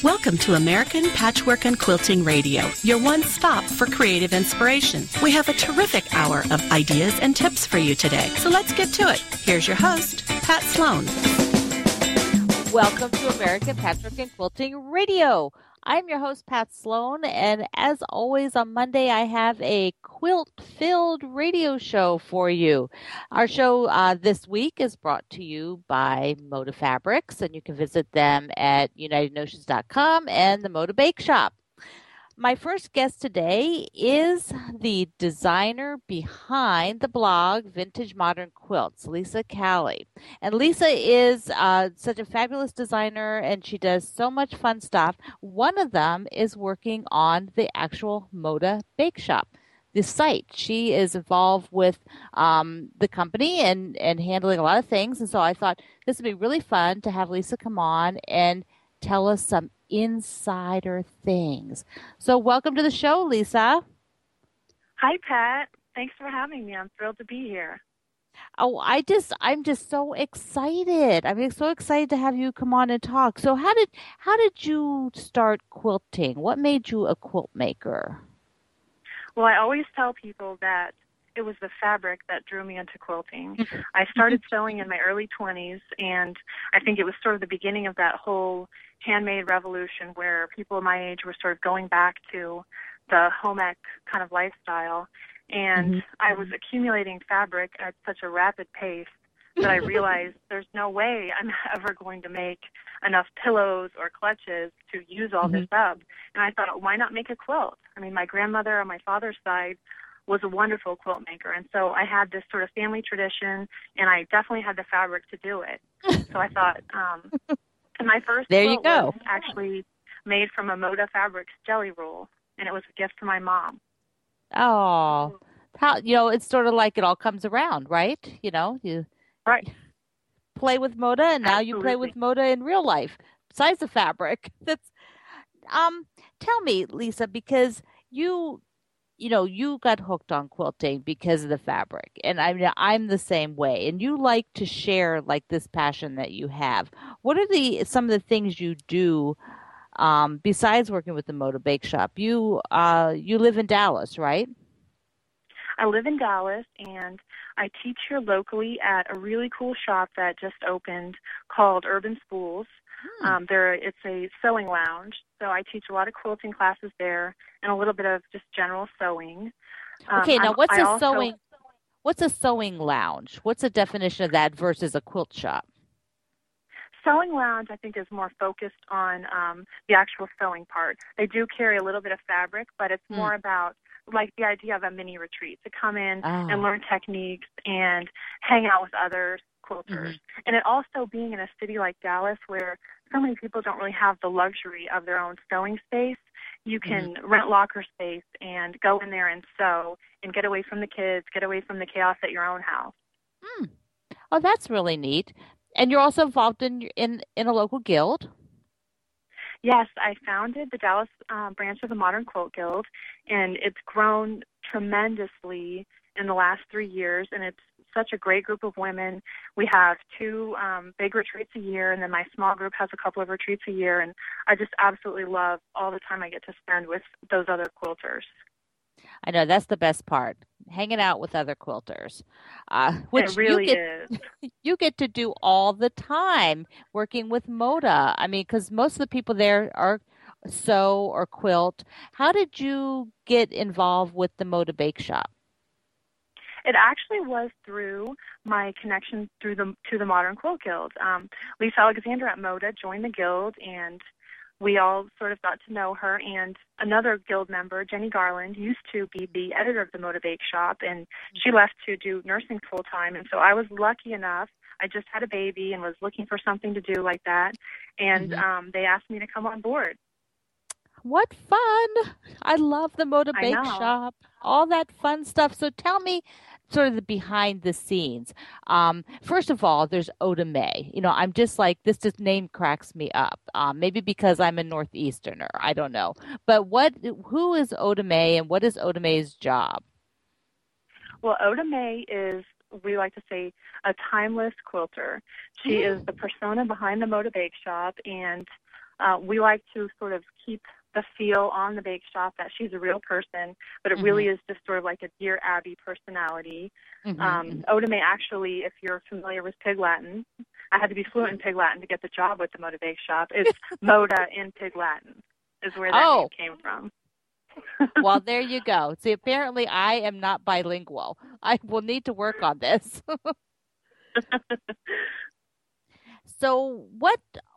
Welcome to American Patchwork and Quilting Radio, your one stop for creative inspiration. We have a terrific hour of ideas and tips for you today, so let's get to it. Here's your host, Pat Sloan. Welcome to American Patchwork and Quilting Radio. I'm your host, Pat Sloan, and as always on Monday, I have a quilt-filled radio show for you. Our show this week is brought to you by Moda Fabrics, and you can visit them at UnitedNotions.com and the Moda Bake Shop. My first guest today is the designer behind the blog Vintage Modern Quilts, Lisa Callie. And Lisa is such a fabulous designer, and she does so much fun stuff. One of them is working on the actual Moda Bake Shop, the site. She is involved with the company and handling a lot of things. And so I thought this would be really fun to have Lisa come on and tell us some insider things. So welcome to the show, Lisa. Hi, Pat. Thanks for having me. I'm thrilled to be here. Oh, I'm just so excited. I'm so excited to have you come on and talk. So how did you start quilting? What made you a quilt maker? Well, I always tell people that it was the fabric that drew me into quilting. I started sewing in my early 20s, and I think it was sort of the beginning of that whole handmade revolution where people my age were sort of going back to the home ec kind of lifestyle. And I was accumulating fabric at such a rapid pace that I realized there's no way I'm ever going to make enough pillows or clutches to use all this up. And I thought, why not make a quilt? I mean, my grandmother on my father's side was a wonderful quilt maker. And so I had this sort of family tradition, and I definitely had the fabric to do it. So I thought, and my first quilt was actually made from a Moda Fabrics jelly roll, and it was a gift from my mom. Oh, it's sort of like it all comes around, right? You right. Play with Moda, and now you play with Moda in real life, besides the fabric. That's tell me, Lisa, because you got hooked on quilting because of the fabric. And I'm the same way. And you like to share like this passion that you have. What are some of the things you do besides working with the Moda Bake Shop? You live in Dallas, right? I live in Dallas, and I teach here locally at a really cool shop that just opened called Urban Spools. It's a sewing lounge, so I teach a lot of quilting classes there and a little bit of just general sewing. Okay, now what's a sewing lounge? What's the definition of that versus a quilt shop? Sewing lounge, I think, is more focused on the actual sewing part. They do carry a little bit of fabric, but it's more about like the idea of a mini retreat to come in and learn techniques and hang out with other quilters. And it also being in a city like Dallas where so many people don't really have the luxury of their own sewing space, you can rent locker space and go in there and sew and get away from the kids, get away from the chaos at your own house. Oh, that's really neat. And you're also involved in a local guild? Yes, I founded the Dallas branch of the Modern Quilt Guild, and it's grown tremendously in the last 3 years, and it's such a great group of women. We have 2 big retreats a year, and then my small group has a couple of retreats a year, and I just absolutely love all the time I get to spend with those other quilters. I know, that's the best part, hanging out with other quilters, which it really is. You get to do all the time working with Moda. I mean, because most of the people there are sew or quilt. How did you get involved with the Moda Bake Shop? It actually was through my connection to the Modern Quilt Guild. Lisa Alexander at Moda joined the guild, and we all sort of got to know her. And another guild member, Jenny Garland, used to be the editor of the Moda Bake Shop, and she left to do nursing full-time. And so I was lucky enough. I just had a baby and was looking for something to do like that, and they asked me to come on board. What fun! I love the Moda Bake Shop, all that fun stuff. So tell me sort of the behind the scenes. First of all, there's Oda May. I'm just like, this just name cracks me up. Maybe because I'm a Northeasterner. I don't know. But who is Oda May, and what is Oda May's job? Well, Oda May is, we like to say, a timeless quilter. She is the persona behind the Moda Bake Shop, and We like to sort of keep the feel on the bake shop that she's a real person, but it really is just sort of like a Dear Abby personality. Oda Mae, actually, if you're familiar with Pig Latin, I had to be fluent in Pig Latin to get the job with the Moda Bake Shop. It's Moda in Pig Latin is where that name came from. Well, there you go. See, apparently I am not bilingual. I will need to work on this. So what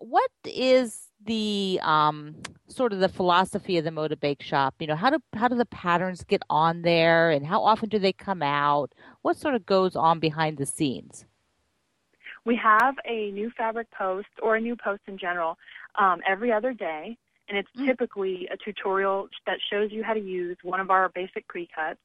is the sort of the philosophy of the Moda Bake Shop? You know, how do the patterns get on there, and how often do they come out? What sort of goes on behind the scenes? We have a new fabric post, or a new post in general, every other day, and it's typically a tutorial that shows you how to use one of our basic pre-cuts.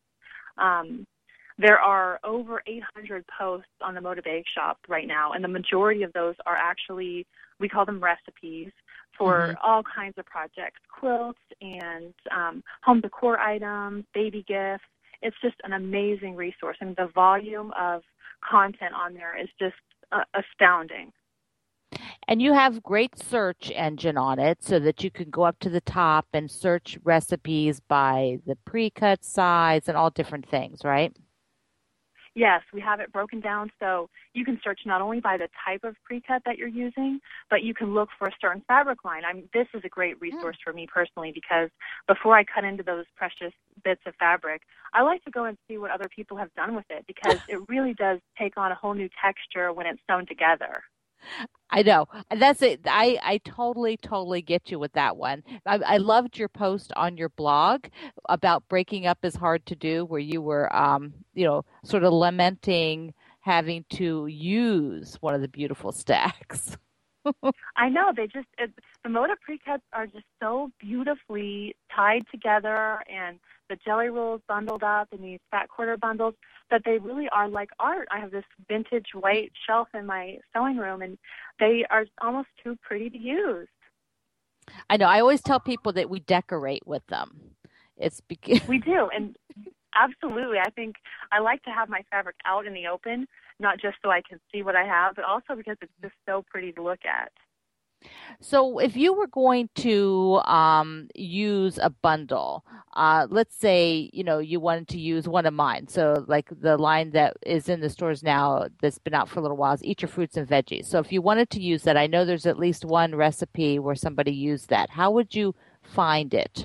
There are over 800 posts on the Moda Bake Shop right now, and the majority of those are actually, we call them recipes for all kinds of projects, quilts and home decor items, baby gifts. It's just an amazing resource, and the volume of content on there is just astounding. And you have great search engine on it so that you can go up to the top and search recipes by the pre-cut size and all different things, right? Yes, we have it broken down so you can search not only by the type of pre-cut that you're using, but you can look for a certain fabric line. This is a great resource for me personally, because before I cut into those precious bits of fabric, I like to go and see what other people have done with it, because it really does take on a whole new texture when it's sewn together. I know. That's it. I totally get you with that one. I loved your post on your blog about breaking up is hard to do, where you were, sort of lamenting having to use one of the beautiful stacks. I know. The Moda pre-cuts are just so beautifully tied together, and the jelly rolls bundled up in these fat quarter bundles, that they really are like art. I have this vintage white shelf in my sewing room, and they are almost too pretty to use. I know. I always tell people that we decorate with them. We do, and absolutely. I think I like to have my fabric out in the open, not just so I can see what I have, but also because it's just so pretty to look at. So if you were going to use a bundle, let's say, you wanted to use one of mine. So like the line that is in the stores now that's been out for a little while is Eat Your Fruits and Veggies. So if you wanted to use that, I know there's at least one recipe where somebody used that. How would you find it?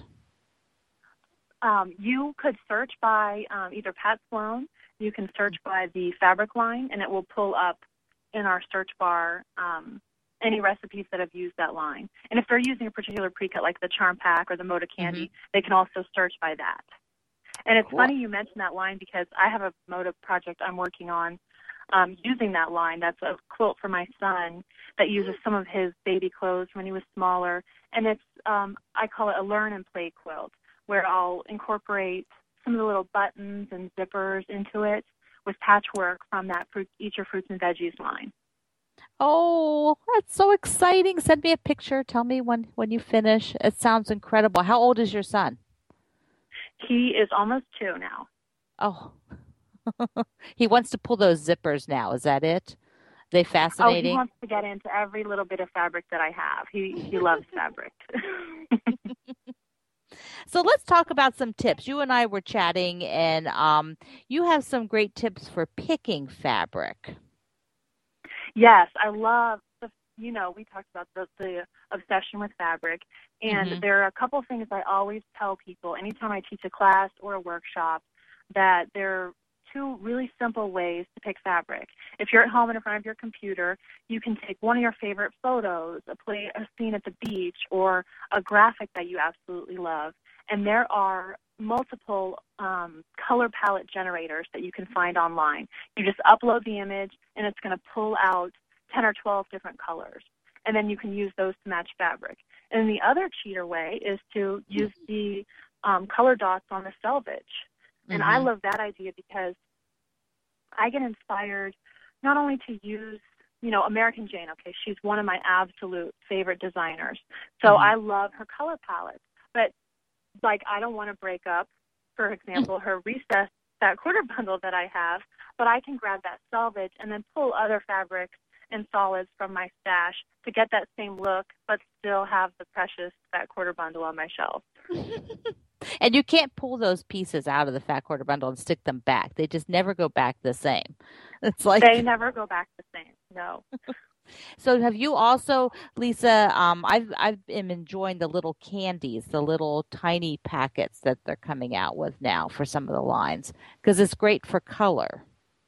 You could search by either Pat Sloan. You can search by the fabric line, and it will pull up in our search bar any recipes that have used that line. And if they're using a particular pre-cut like the Charm Pack or the Moda Candy, they can also search by that. And it's funny you mentioned that line, because I have a Moda project I'm working on using that line. That's a quilt for my son that uses some of his baby clothes when he was smaller. And it's, I call it a learn and play quilt, where I'll incorporate some of the little buttons and zippers into it with patchwork from that Eat Your Fruits and Veggies line. Oh, that's so exciting. Send me a picture. Tell me when you finish. It sounds incredible. How old is your son? He is almost 2 now. Oh, he wants to pull those zippers now. Is that it? Are they fascinating? Oh, he wants to get into every little bit of fabric that I have. He loves fabric. So let's talk about some tips. You and I were chatting, and you have some great tips for picking fabric. Yes, I love we talked about the obsession with fabric, and there are a couple of things I always tell people anytime I teach a class or a workshop, that there are 2 really simple ways to pick fabric. If you're at home in front of your computer, you can take one of your favorite photos, a scene at the beach, or a graphic that you absolutely love, and there are multiple color palette generators that you can find online. You just upload the image, and it's going to pull out 10 or 12 different colors, and then you can use those to match fabric. And the other cheater way is to use the color dots on the selvage. And I love that idea, because I get inspired not only to use, American Jane. Okay, she's one of my absolute favorite designers. So I love her color palette. But I don't want to break up, for example, her recess, that quarter bundle that I have, but I can grab that selvage and then pull other fabrics and solids from my stash to get that same look, but still have the precious fat quarter bundle on my shelf. And you can't pull those pieces out of the fat quarter bundle and stick them back. They just never go back the same. It's like they never go back the same. No. So have you also, Lisa, I've been enjoying the little candies, the little tiny packets that they're coming out with now for some of the lines, because it's great for color.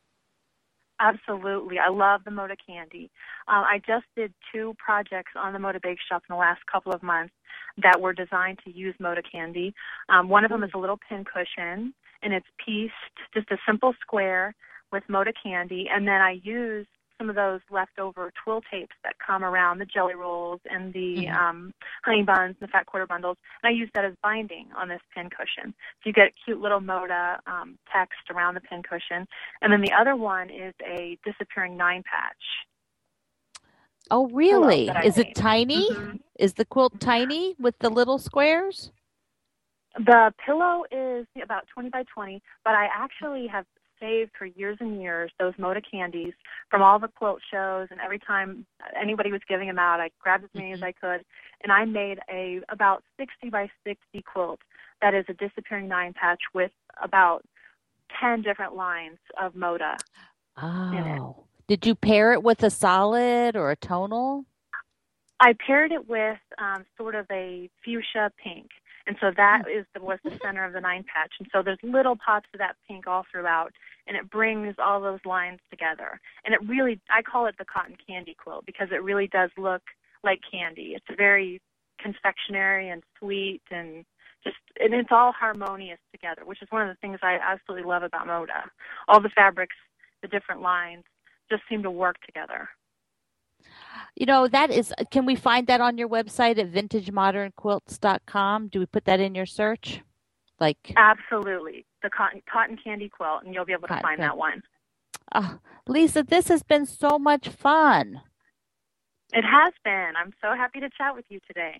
Absolutely. I love the Moda candy. I just did 2 projects on the Moda Bake Shop in the last couple of months that were designed to use Moda candy. One of them is a little pin cushion, and it's pieced, just a simple square with Moda candy, and then I used some of those leftover twill tapes that come around the jelly rolls and the honey buns and the fat quarter bundles, and I use that as binding on this pin cushion. So you get cute little Moda text around the pin cushion. And then the other one is a disappearing 9 patch. Oh, really? Is it tiny? Mm-hmm. Is the quilt tiny with the little squares? The pillow is about 20 by 20, but I actually have saved for years and years those Moda candies from all the quilt shows, and every time anybody was giving them out, I grabbed as many as I could, and I made a about 60 by 60 quilt that is a disappearing 9 patch with about 10 different lines of Moda in it. Did you pair it with a solid or a tonal? I paired it with sort of a fuchsia pink. And so that was the center of the 9 patch. And so there's little pops of that pink all throughout, and it brings all those lines together. And it really, I call it the cotton candy quilt because it really does look like candy. It's very confectionery and sweet and it's all harmonious together, which is one of the things I absolutely love about Moda. All the fabrics, the different lines, just seem to work together. You know, can we find that on your website at vintagemodernquilts.com? Do we put that in your search? Absolutely. The cotton candy quilt, and you'll be able to find that one. Lisa, this has been so much fun. It has been. I'm so happy to chat with you today.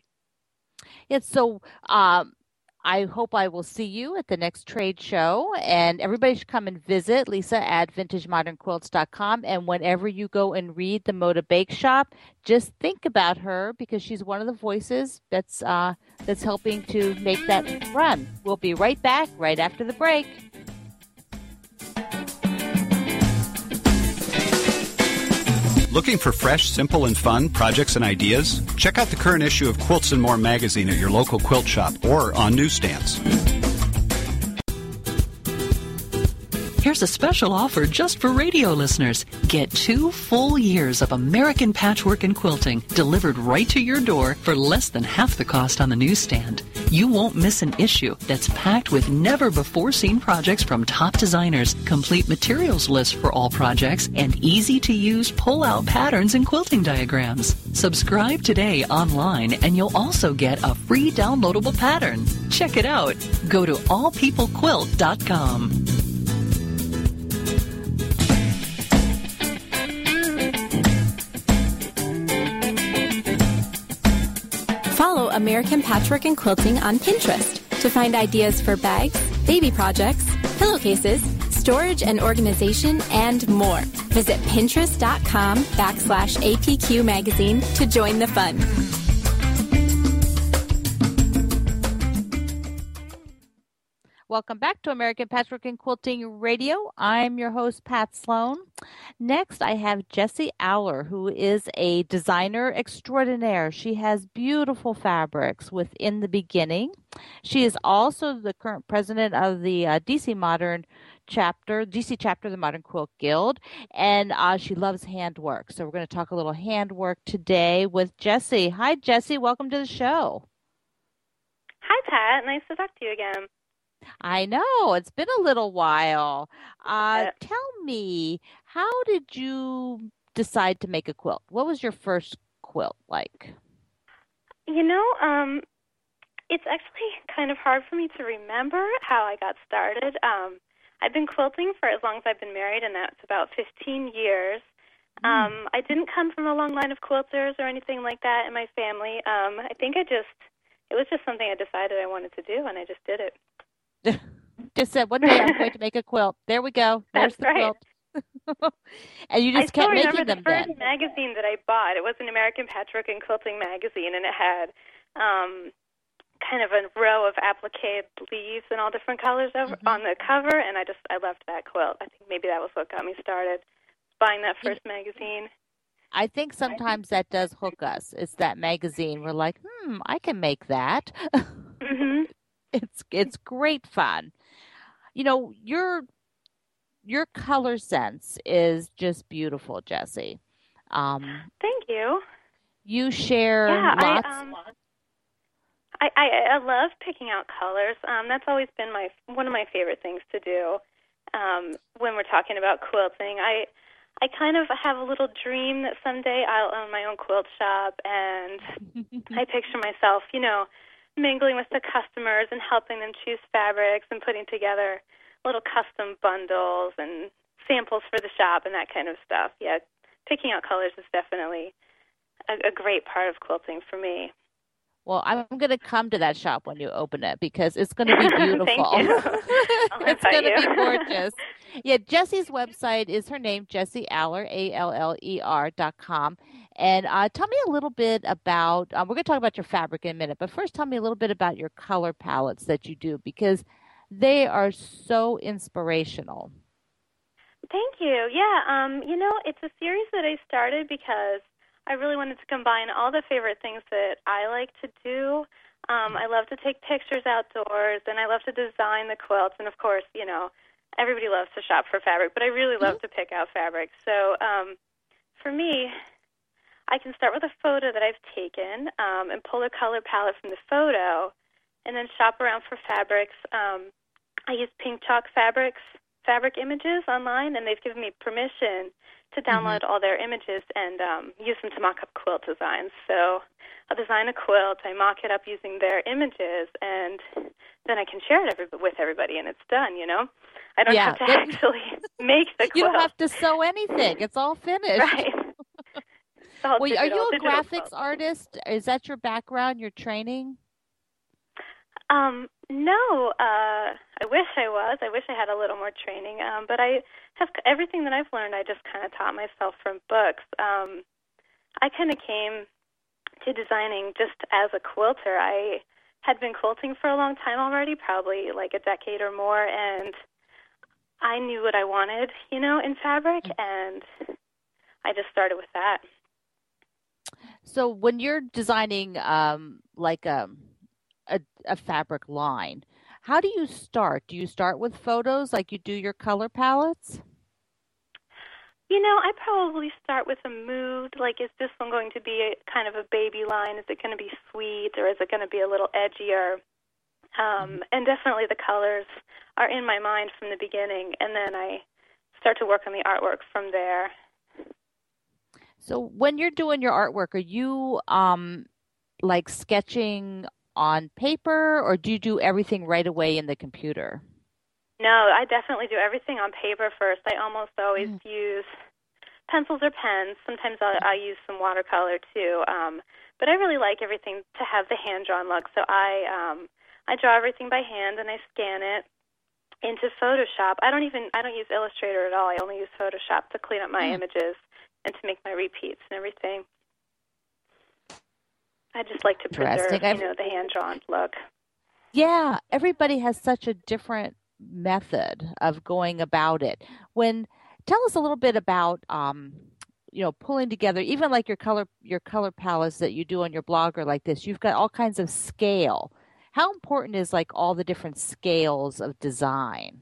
So I hope I will see you at the next trade show, and everybody should come and visit Lisa at vintagemodernquilts.com. And whenever you go and read the Moda Bake Shop, just think about her because she's one of the voices that's helping to make that run. We'll be right back right after the break. Looking for fresh, simple, and fun projects and ideas? Check out the current issue of Quilts and More magazine at your local quilt shop or on newsstands. Here's a special offer just for radio listeners. Get 2 full years of American Patchwork and Quilting delivered right to your door for less than half the cost on the newsstand. You won't miss an issue that's packed with never-before-seen projects from top designers, complete materials lists for all projects, and easy-to-use pull-out patterns and quilting diagrams. Subscribe today online, and you'll also get a free downloadable pattern. Check it out. Go to allpeoplequilt.com. Follow American Patchwork and Quilting on Pinterest to find ideas for bags, baby projects, pillowcases, storage and organization, and more. Visit pinterest.com/APQ magazine to join the fun. Welcome back to American Patchwork and Quilting Radio. I'm your host, Pat Sloan. Next, I have Jessie Aller, who is a designer extraordinaire. She has beautiful fabrics within the beginning. She is also the current president of the DC chapter of the Modern Quilt Guild, and she loves handwork. So we're going to talk a little handwork today with Jessie. Hi, Jessie. Welcome to the show. Hi, Pat. Nice to talk to you again. I know. It's been a little while. Tell me, how did you decide to make a quilt? What was your first quilt like? You know, it's actually kind of hard for me to remember how I got started. I've been quilting for as long as I've been married, and that's about 15 years. I didn't come from a long line of quilters or anything like that in my family. I think it was just something I decided I wanted to do, and I just did it. Just said, one day I'm going to make a quilt. There we go. There's the quilt. And you just kept making them then. I still remember the first magazine that I bought. It was an American Patchwork and Quilting magazine, and it had kind of a row of applique leaves in all different colors on the cover, and I loved that quilt. I think maybe that was what got me started, buying that first magazine. I think sometimes that does hook us. It's that magazine. We're like, I can make that. Mm-hmm. It's great fun. You know, your color sense is just beautiful, Jessie. Thank you. You share lots. I love picking out colors. That's always been one of my favorite things to do when we're talking about quilting. I kind of have a little dream that someday I'll own my own quilt shop, and I picture myself, mingling with the customers and helping them choose fabrics and putting together little custom bundles and samples for the shop and that kind of stuff. Yeah, picking out colors is definitely a great part of quilting for me. Well, I'm going to come to that shop when you open it because it's going to be beautiful. Thank you. It's going to be gorgeous. Yeah, Jessie's website is her name, Jessie Aller, ALLER.com. And tell me a little bit about, we're going to talk about your fabric in a minute, but first tell me a little bit about your color palettes that you do because they are so inspirational. Thank you. Yeah, it's a series that I started because I really wanted to combine all the favorite things that I like to do. I love to take pictures outdoors, and I love to design the quilts. And, of course, everybody loves to shop for fabric, but I really love to pick out fabric. So for me, I can start with a photo that I've taken and pull a color palette from the photo and then shop around for fabrics. I use Pink Chalk fabric images online, and they've given me permission to download all their images and use them to mock up quilt designs. So I'll design a quilt, I mock it up using their images, and then I can share it with everybody, and it's done, I don't have to actually make the quilt. You don't have to sew anything. It's all finished. Right. Well, are you a graphics artist? Is that your background, your training? No, I wish I was. I wish I had a little more training. But I have everything that I've learned. I just kind of taught myself from books. I kind of came to designing just as a quilter. I had been quilting for a long time already, probably like a decade or more, and I knew what I wanted, in fabric, and I just started with that. So when you're designing like a fabric line, how do you start? Do you start with photos like you do your color palettes? I probably start with a mood, like is this one going to be kind of a baby line? Is it going to be sweet or is it going to be a little edgier? And definitely the colors are in my mind from the beginning, and then I start to work on the artwork from there. So when you're doing your artwork, are you like sketching on paper, or do you do everything right away in the computer? No, I definitely do everything on paper first. I almost always use pencils or pens. Sometimes I'll use some watercolor too. But I really like everything to have the hand-drawn look. So I draw everything by hand and I scan it into Photoshop. I don't use Illustrator at all. I only use Photoshop to clean up my images and to make my repeats and everything. I just like to preserve, the hand-drawn look. Yeah, everybody has such a different method of going about it. Tell us a little bit about, pulling together, even like your color palettes that you do on your blog or like this. You've got all kinds of scale. How important is like all the different scales of design?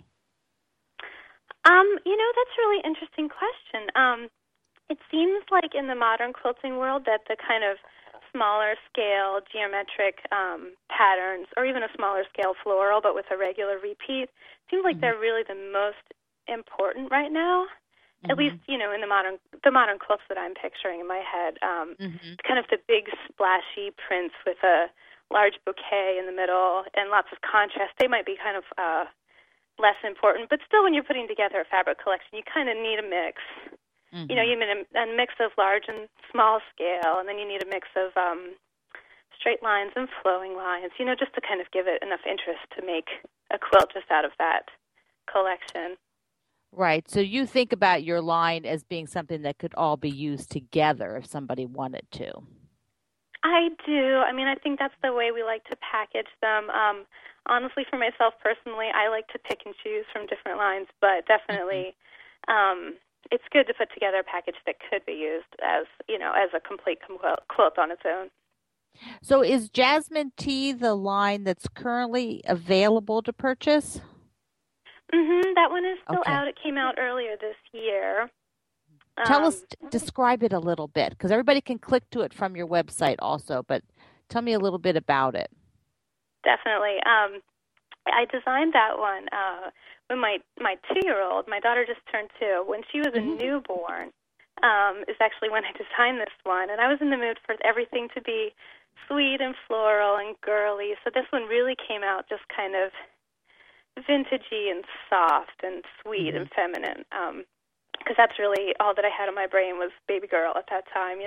That's a really interesting question. It seems like in the modern quilting world that the kind of smaller scale geometric patterns, or even a smaller scale floral but with a regular repeat, seems like they're really the most important right now. At least, in the modern quilts that I'm picturing in my head. Kind of the big splashy prints with a large bouquet in the middle and lots of contrast. They might be kind of less important, but still when you're putting together a fabric collection, you kind of need a mix. You need a mix of large and small scale, and then you need a mix of straight lines and flowing lines, just to kind of give it enough interest to make a quilt just out of that collection. Right. So you think about your line as being something that could all be used together if somebody wanted to. I do. I mean, I think that's the way we like to package them. Honestly, for myself personally, I like to pick and choose from different lines, but definitely it's good to put together a package that could be used as, as a complete quilt on its own. So is Jasmine Tea the line that's currently available to purchase? That one is still out. It came out earlier this year. Tell us, describe it a little bit, because everybody can click to it from your website also, but tell me a little bit about it. Definitely. I designed that one when my 2-year-old, my daughter just turned 2, when she was a newborn, is actually when I designed this one. And I was in the mood for everything to be sweet and floral and girly, so this one really came out just kind of vintagey and soft and sweet and feminine, because that's really all that I had in my brain was baby girl at that time,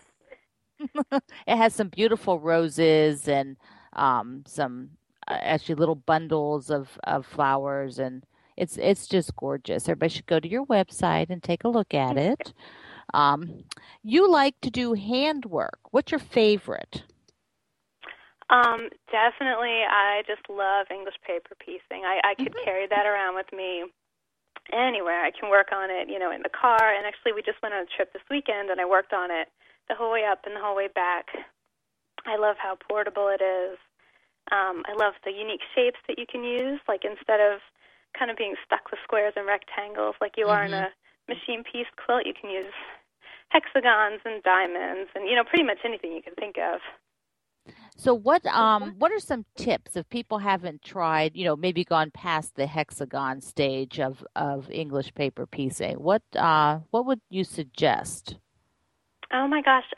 It has some beautiful roses and some actually little bundles of flowers, and it's just gorgeous. Everybody should go to your website and take a look at it. You like to do handwork. What's your favorite? Definitely, I just love English paper piecing. I could carry that around with me anywhere. I can work on it, in the car. And actually, we just went on a trip this weekend, and I worked on it the whole way up and the whole way back. I love how portable it is. I love the unique shapes that you can use. Like instead of kind of being stuck with squares and rectangles like you are in a machine piece quilt, you can use hexagons and diamonds and pretty much anything you can think of. So what are some tips if people haven't tried, maybe gone past the hexagon stage of English paper piecing? What would you suggest? Oh my gosh.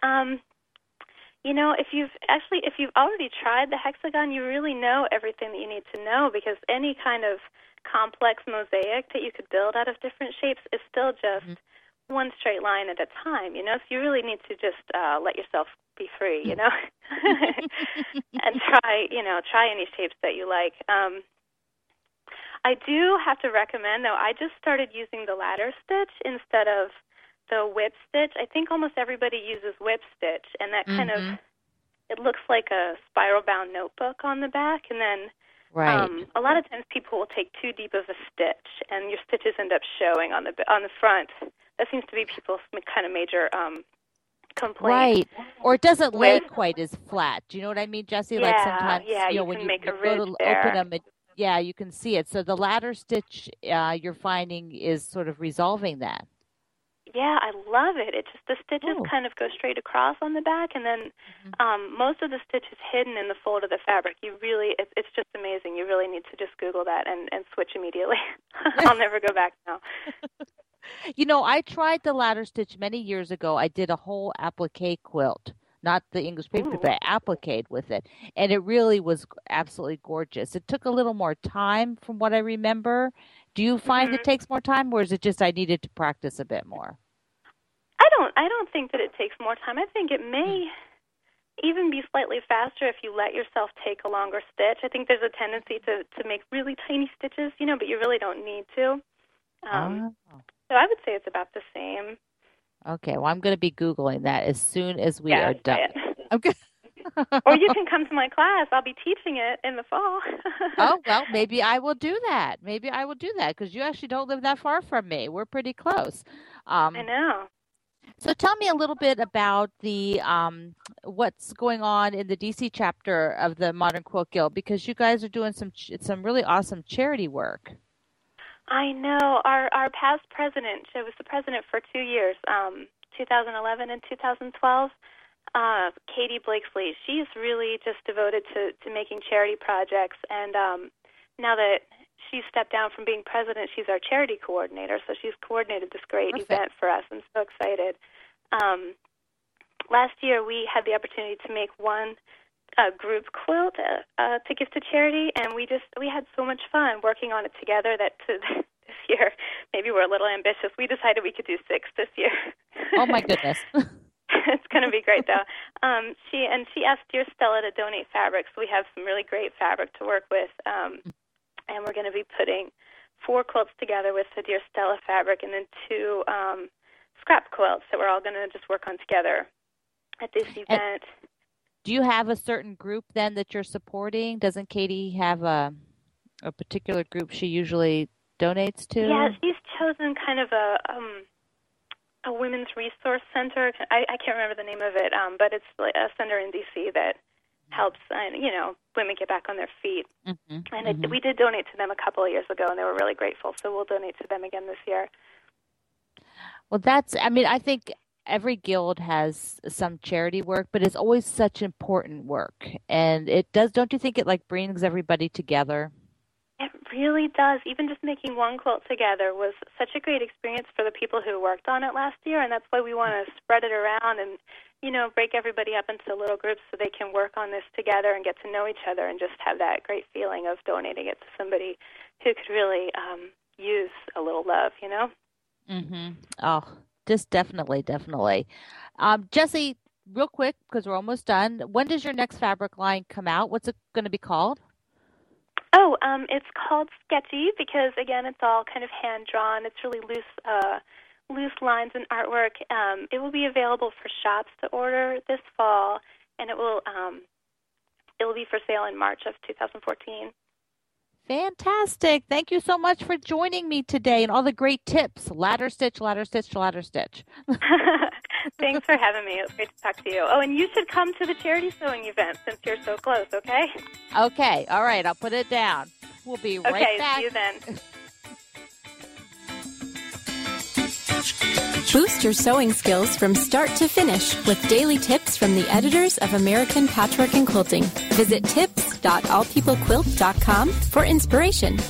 If you've already tried the hexagon, you really know everything that you need to know, because any kind of complex mosaic that you could build out of different shapes is still just one straight line at a time, So you really need to just let yourself be free, and try any shapes that you like. I do have to recommend, though, I just started using the ladder stitch instead of the whip stitch. I think almost everybody uses whip stitch, and that kind of, it looks like a spiral-bound notebook on the back, and then a lot of times people will take too deep of a stitch, and your stitches end up showing on the front. That seems to be people's kind of major complaint. Right. Or it doesn't lay quite as flat. Do you know what I mean, Jessie? Yeah, like sometimes, when you go to open them, you can see it. So the ladder stitch you're finding is sort of resolving that. Yeah, I love it. It just, the stitches kind of go straight across on the back, and then most of the stitch is hidden in the fold of the fabric. You really, it's just amazing. You really need to just Google that and switch immediately. I'll never go back now. I tried the ladder stitch many years ago. I did a whole applique quilt, not the English paper, but I appliqued with it. And it really was absolutely gorgeous. It took a little more time from what I remember. Do you find it takes more time, or is it just I needed to practice a bit more? I don't think that it takes more time. I think it may even be slightly faster if you let yourself take a longer stitch. I think there's a tendency to make really tiny stitches, but you really don't need to. So I would say it's about the same. Okay, well, I'm going to be Googling that as soon as we are done. Okay. Or you can come to my class. I'll be teaching it in the fall. Oh, well, maybe I will do that. Because you actually don't live that far from me. We're pretty close. I know. So tell me a little bit about the what's going on in the DC chapter of the Modern Quilt Guild, because you guys are doing some really awesome charity work. I know. Our past president, she was the president for 2 years, 2011 and 2012, Katie Blakesley. She's really just devoted to making charity projects, and now that she's stepped down from being president, she's our charity coordinator, so she's coordinated this great event for us. I'm so excited. Last year, we had the opportunity to make one group quilt to give to charity, and we had so much fun working on it together that this year, maybe we're a little ambitious, we decided we could do 6 this year. Oh my goodness. It's going to be great, though. She asked Dear Stella to donate fabric, so we have some really great fabric to work with, and we're going to be putting 4 quilts together with the Dear Stella fabric, and then 2 scrap quilts that we're all going to just work on together at this event. Do you have a certain group then that you're supporting? Doesn't Katie have a particular group she usually donates to? Yeah, she's chosen kind of a women's resource center. I can't remember the name of it, but it's a center in D.C. that helps, women get back on their feet. Mm-hmm. And we did donate to them a couple of years ago, and they were really grateful. So we'll donate to them again this year. Well, I think every guild has some charity work, but it's always such important work. And don't you think it brings everybody together? It really does. Even just making one quilt together was such a great experience for the people who worked on it last year, and that's why we want to spread it around and, break everybody up into little groups so they can work on this together and get to know each other and just have that great feeling of donating it to somebody who could really use a little love, Mm-hmm. Oh, just definitely. Jessie, real quick, because we're almost done, when does your next fabric line come out? What's it going to be called? Oh, it's called Sketchy because, again, it's all kind of hand-drawn. It's really loose lines and artwork. It will be available for shops to order this fall, and it will be for sale in March of 2014. Fantastic. Thank you so much for joining me today and all the great tips. Ladder stitch, ladder stitch, ladder stitch. Thanks for having me. It was great to talk to you. Oh, and you should come to the charity sewing event since you're so close, okay? Okay. All right. I'll put it down. We'll be right back. Okay, see you then. Boost your sewing skills from start to finish with daily tips from the editors of American Patchwork and Quilting. Visit tips.allpeoplequilt.com for inspiration.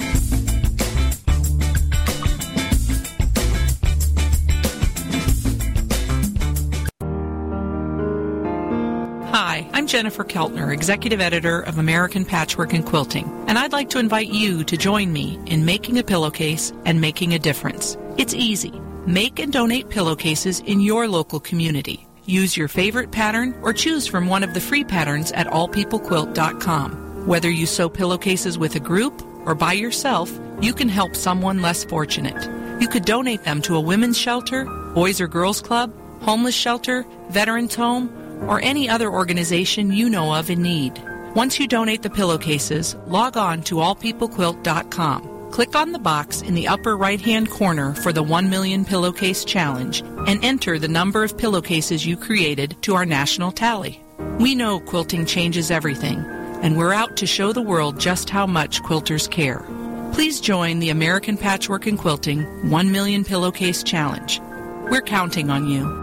Hi, I'm Jennifer Keltner, Executive Editor of American Patchwork and Quilting, and I'd like to invite you to join me in making a pillowcase and making a difference. It's easy. Make and donate pillowcases in your local community. Use your favorite pattern or choose from one of the free patterns at allpeoplequilt.com. Whether you sew pillowcases with a group or by yourself, you can help someone less fortunate. You could donate them to a women's shelter, Boys or Girls Club, homeless shelter, veterans home, or any other organization you know of in need. Once you donate the pillowcases, log on to allpeoplequilt.com. Click on the box in the upper right-hand corner for the 1 Million Pillowcase Challenge and enter the number of pillowcases you created to our national tally. We know quilting changes everything, and we're out to show the world just how much quilters care. Please join the American Patchwork and Quilting 1 Million Pillowcase Challenge. We're counting on you.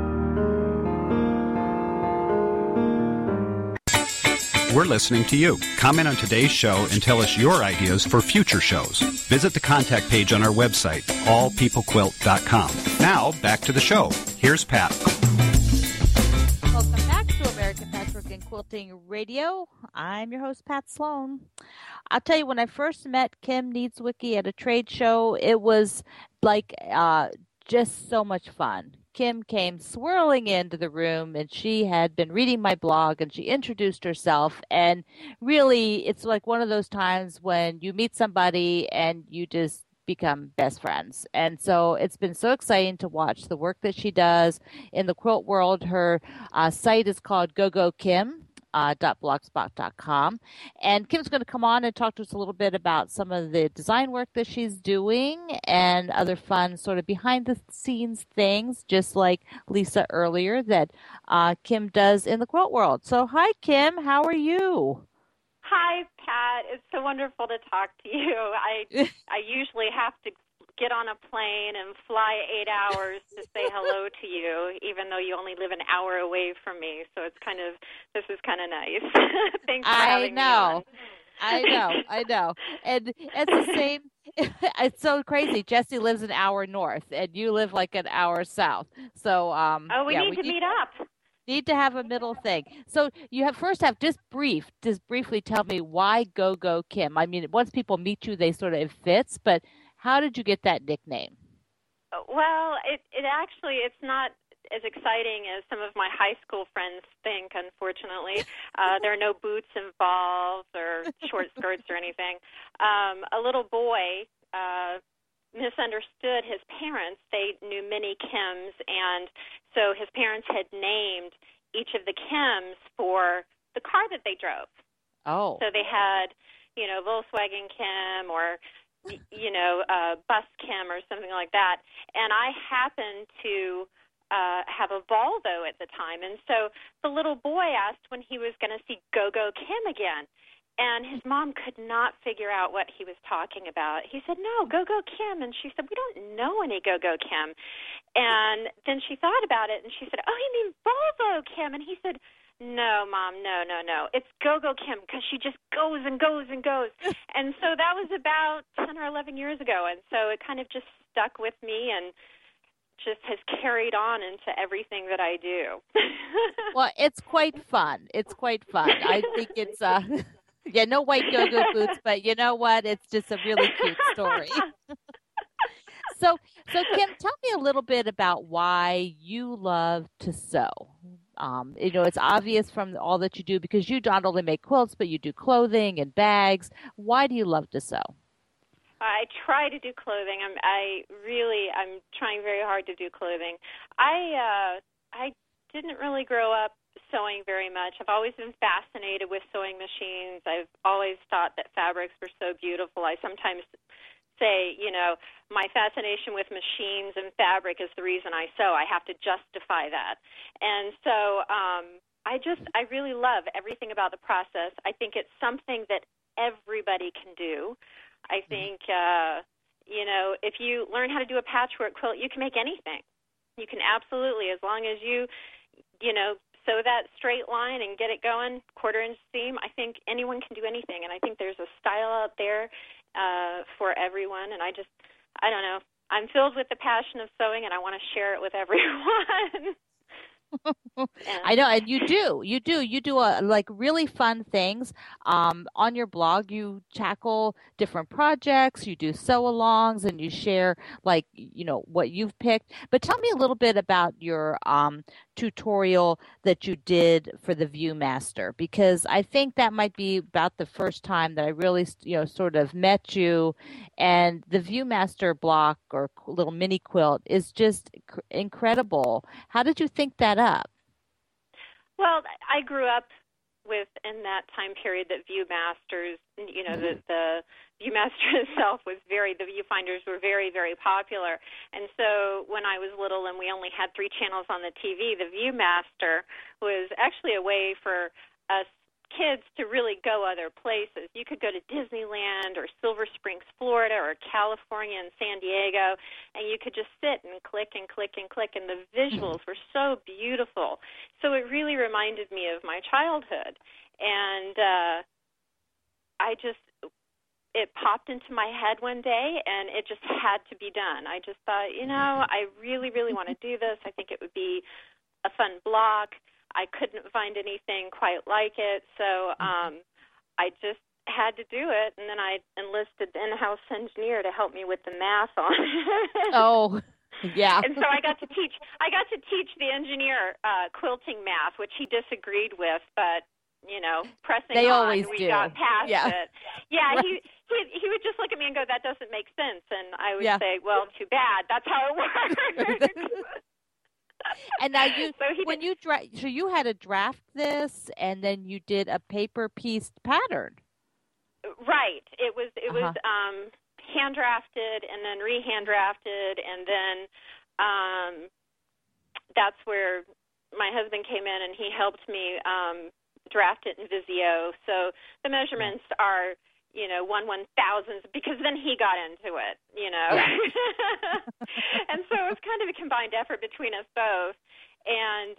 We're listening to you. Comment on today's show and tell us your ideas for future shows. Visit the contact page on our website, allpeoplequilt.com. Now, back to the show. Here's Pat. Welcome back to American Patchwork and Quilting Radio. I'm your host, Pat Sloan. I'll tell you, when I first met Kim Niedzwiecki at a trade show, it was just so much fun. Kim came swirling into the room, and she had been reading my blog, and she introduced herself. And really, it's like one of those times when you meet somebody and you just become best friends. And so it's been so exciting to watch the work that she does in the quilt world. Her site is called gogokim.blogspot.com. And Kim's going to come on and talk to us a little bit about some of the design work that she's doing and other fun sort of behind the scenes things, just like Lisa earlier, that Kim does in the quilt world. So hi, Kim. How are you? Hi, Pat. It's so wonderful to talk to you. I usually have to get on a plane and fly 8 hours to say hello to you, even though you only live an hour away from me. So this is kind of nice. Thanks for having me on. I know. And it's the same. It's so crazy. Jessie lives an hour north, and you live like an hour south. So we need to meet up. Need to have a middle thing. So you just briefly tell me why Go Kim. I mean, once people meet you, they sort of it fits, but how did you get that nickname? Well, it's not as exciting as some of my high school friends think, unfortunately. There are no boots involved or short skirts or anything. A little boy misunderstood his parents. They knew many Kims, and so his parents had named each of the Kims for the car that they drove. Oh. So they had, Volkswagen Kim or, Bus Kim or something like that. And I happened to have a Volvo at the time. And so the little boy asked when he was going to see Go-Go Kim again. And his mom could not figure out what he was talking about. He said, no, Go-Go Kim. And she said, we don't know any Go-Go Kim. And then she thought about it, and she said, oh, you mean Volvo Kim? And he said, no, Mom, no. It's Go-Go Kim because she just goes and goes and goes. And so that was about 10 or 11 years ago. And so it kind of just stuck with me and just has carried on into everything that I do. Well, it's quite fun. I think it's, no white go-go boots, but you know what? It's just a really cute story. So Kim, tell me a little bit about why you love to sew. It's obvious from all that you do because you not only make quilts, but you do clothing and bags. Why do you love to sew? I try to do clothing. I'm trying very hard to do clothing. I didn't really grow up sewing very much. I've always been fascinated with sewing machines. I've always thought that fabrics were so beautiful. I sometimes say, my fascination with machines and fabric is the reason I sew. I have to justify that. And so I really love everything about the process. I think it's something that everybody can do. I think, if you learn how to do a patchwork quilt, you can make anything. You can absolutely, as long as you, sew that straight line and get it going, 1/4-inch seam, I think anyone can do anything. And I think there's a style out there for everyone. And I don't know. I'm filled with the passion of sewing, and I want to share it with everyone. I know, and you do really fun things. On your blog, you tackle different projects, you do sew-alongs, and you share what you've picked. But tell me a little bit about your tutorial that you did for the ViewMaster, because I think that might be about the first time that I really sort of met you. And the ViewMaster block or little mini quilt is just incredible. How did you think that up? Well, I grew up in that time period that ViewMasters, the ViewMaster itself was the viewfinders were very, very popular. And so when I was little and we only had 3 channels on the TV, the ViewMaster was actually a way for us kids to really go other places. You could go to Disneyland or Silver Springs, Florida, or California and San Diego, and you could just sit and click and click and click, and the visuals were so beautiful. So it really reminded me of my childhood. And it popped into my head one day, and it just had to be done. I just thought, I really, really want to do this. I think it would be a fun block. I couldn't find anything quite like it, so I just had to do it, and then I enlisted the in-house engineer to help me with the math on it. Oh, yeah. And so I got to teach the engineer quilting math, which he disagreed with, but pressing they on, always we do. got past it. Yeah, right. he would just look at me and go, "That doesn't make sense," and I would say, "Well, too bad. That's how it works." And now you had to draft this, and then you did a paper pieced pattern. Right. It was hand drafted and then re-hand drafted, and then that's where my husband came in and he helped me draft it in Visio. So the measurements are 1/1000th, because then he got into it, And so it was kind of a combined effort between us both. And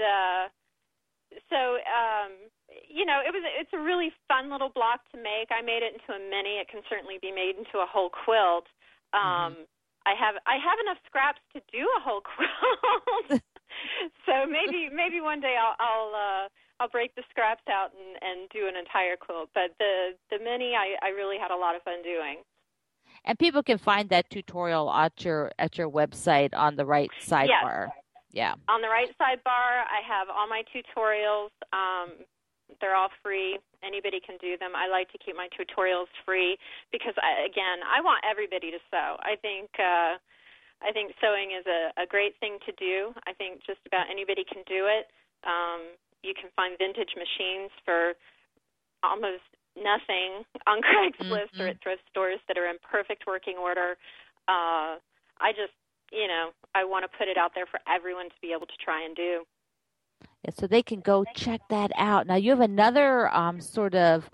it's a really fun little block to make. I made it into a mini. It can certainly be made into a whole quilt. I have enough scraps to do a whole quilt. So maybe one day I'll break the scraps out and do an entire quilt. But the mini, I really had a lot of fun doing. And people can find that tutorial at your website on the right sidebar. Yes. Yeah. On the right sidebar, I have all my tutorials. They're all free. Anybody can do them. I like to keep my tutorials free because, I want everybody to sew. I think sewing is a great thing to do. I think just about anybody can do it. You can find vintage machines for almost nothing on Craigslist or at thrift stores that are in perfect working order. I want to put it out there for everyone to be able to try and do. Yeah, so they can go check that out. Now, you have another sort of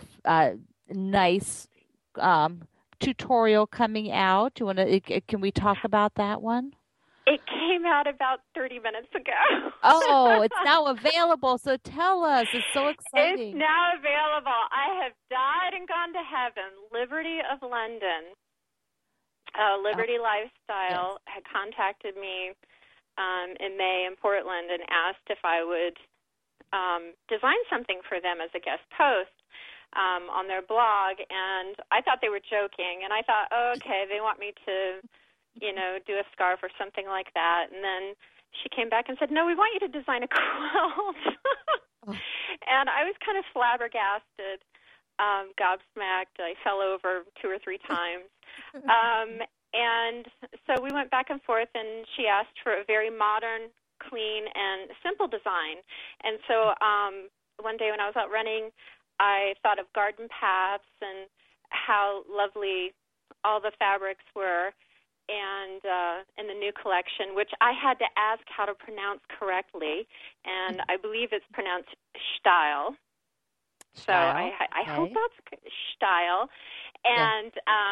nice tutorial coming out. Can we talk about that one? It came out about 30 minutes ago. Oh, it's now available. So tell us. It's so exciting. It's now available. I have died and gone to heaven. Liberty of London, Liberty Lifestyle, had contacted me in May in Portland and asked if I would design something for them as a guest post on their blog. And I thought they were joking. And I thought, okay, they want me to do a scarf or something like that. And then she came back and said, no, we want you to design a quilt. And I was kind of flabbergasted, gobsmacked. I fell over 2 or 3 times. And so we went back and forth, and she asked for a very modern, clean, and simple design. And so one day when I was out running, I thought of garden paths and how lovely all the fabrics were. And in the new collection, which I had to ask how to pronounce correctly, and I believe it's pronounced style. So I hope that's style. And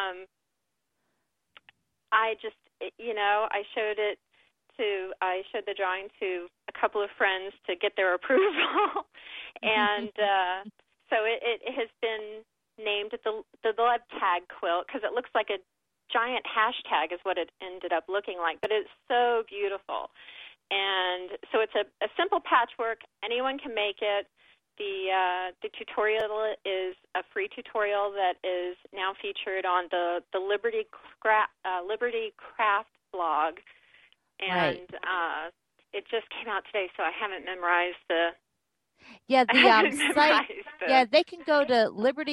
I just, I showed the drawing to a couple of friends to get their approval, and so it has been named the Love Tag quilt because it looks like a giant hashtag is what it ended up looking like, but it's so beautiful. And so it's a simple patchwork. Anyone can make it. The tutorial is a free tutorial that is now featured on the Liberty Craft blog, and it just came out today, so I haven't memorized the. Yeah, the site. Yeah, they can go to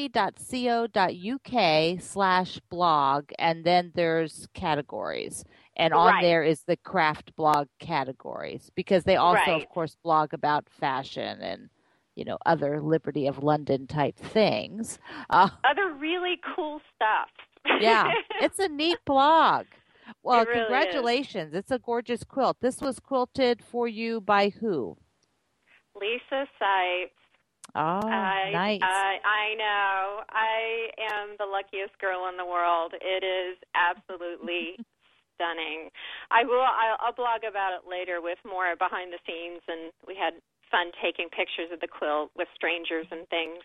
liberty.co.uk/blog, and then there's categories, and on there is the craft blog categories, because they also, of course, blog about fashion and other Liberty of London type things. Other really cool stuff. Yeah, it's a neat blog. Well, really congratulations! It's a gorgeous quilt. This was quilted for you by who? Lisa Seitz. Oh, nice. I know. I am the luckiest girl in the world. It is absolutely stunning. I'll blog about it later with more behind the scenes, and we had fun taking pictures of the quilt with strangers and things.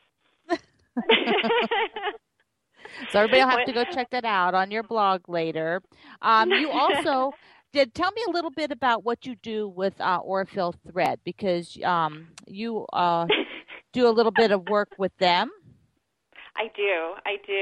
So everybody will have to go check that out on your blog later. You also tell me a little bit about what you do with Aurifil Thread, because you do a little bit of work with them. I do.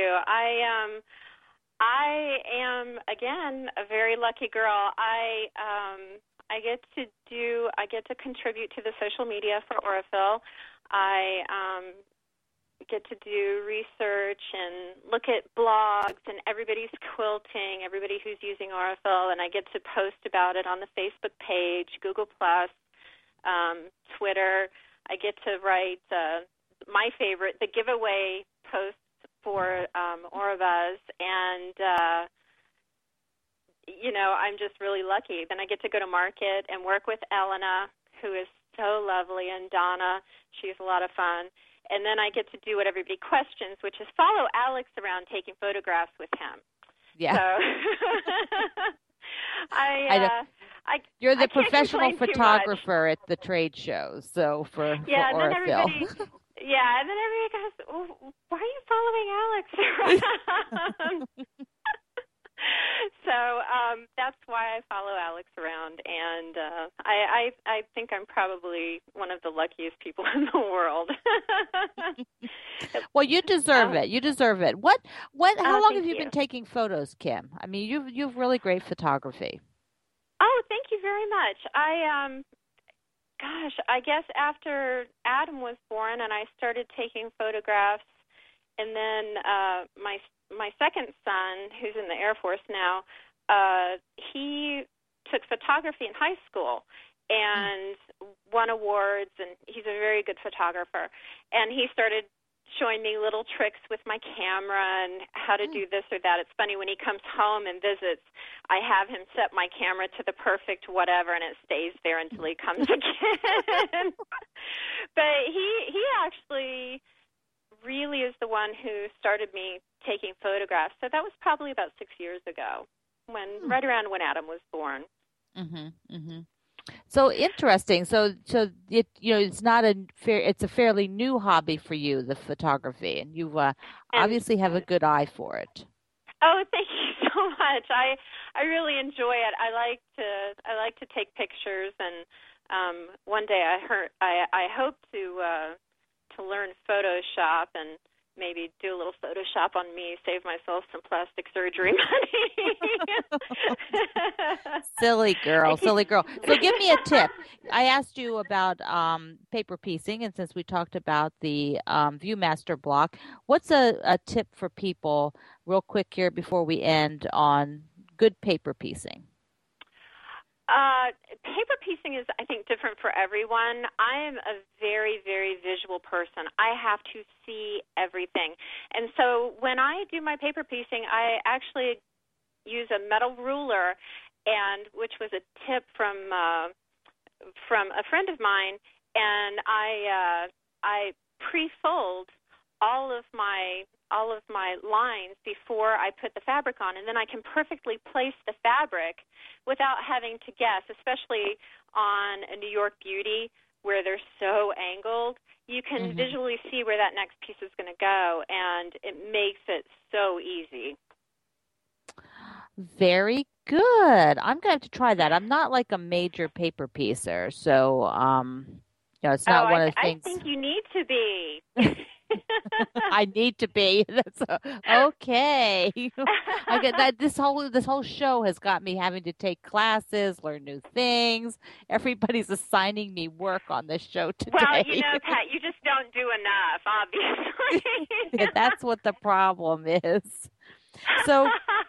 I am again a very lucky girl. I get to contribute to the social media for Aurifil. I get to do research and look at blogs and everybody's quilting, everybody who's using Aurifil, and I get to post about it on the Facebook page, Google+, Twitter. I get to write my favorite, the giveaway posts for Auribuzz, and I'm just really lucky. Then I get to go to market and work with Elena, who is so lovely, and Donna. She's a lot of fun. And then I get to do what everybody questions, which is follow Alex around taking photographs with him. Yeah. So you're the professional photographer at the trade shows, so for Aurifil. And then everybody goes, oh, why are you following Alex around? So that's why I follow Alex around, and I think I'm probably one of the luckiest people in the world. Well, you deserve it. You deserve it. How long have you been taking photos, Kim? I mean, you've really great photography. Oh, thank you very much. gosh, I guess after Adam was born and I started taking photographs, and then my second son, who's in the Air Force now, he took photography in high school and won awards, and he's a very good photographer. And he started showing me little tricks with my camera and how to do this or that. It's funny, when he comes home and visits, I have him set my camera to the perfect whatever, and it stays there until he comes again. But he actually really is the one who started me taking photographs. So that was probably about 6 years ago, right around when Adam was born. So interesting. So it, it's not it's a fairly new hobby for you, the photography, and you obviously have a good eye for it. Oh, thank you so much. I really enjoy it. I like to take pictures, and one day I hope to learn Photoshop and maybe do a little Photoshop on me, save myself some plastic surgery money. Silly girl. So give me a tip. I asked you about paper piecing, and since we talked about the ViewMaster block, what's a tip for people real quick here before we end on good paper piecing? Paper piecing is, I think, different for everyone. I am a very, very visual person. I have to see everything. And so when I do my paper piecing, I actually use a metal ruler, and which was a tip from a friend of mine, and I pre-fold all of my lines before I put the fabric on, and then I can perfectly place the fabric without having to guess, especially on a New York Beauty where they're so angled. You can visually see where that next piece is going to go, and it makes it so easy. Very good. I'm going to have to try that. I'm not like a major paper piecer, so it's not one of the things. I think you need to be. I need to be. That's okay. I get that. This whole show has got me having to take classes, learn new things. Everybody's assigning me work on this show today. Well, Pat, you just don't do enough, obviously. Yeah, that's what the problem is. So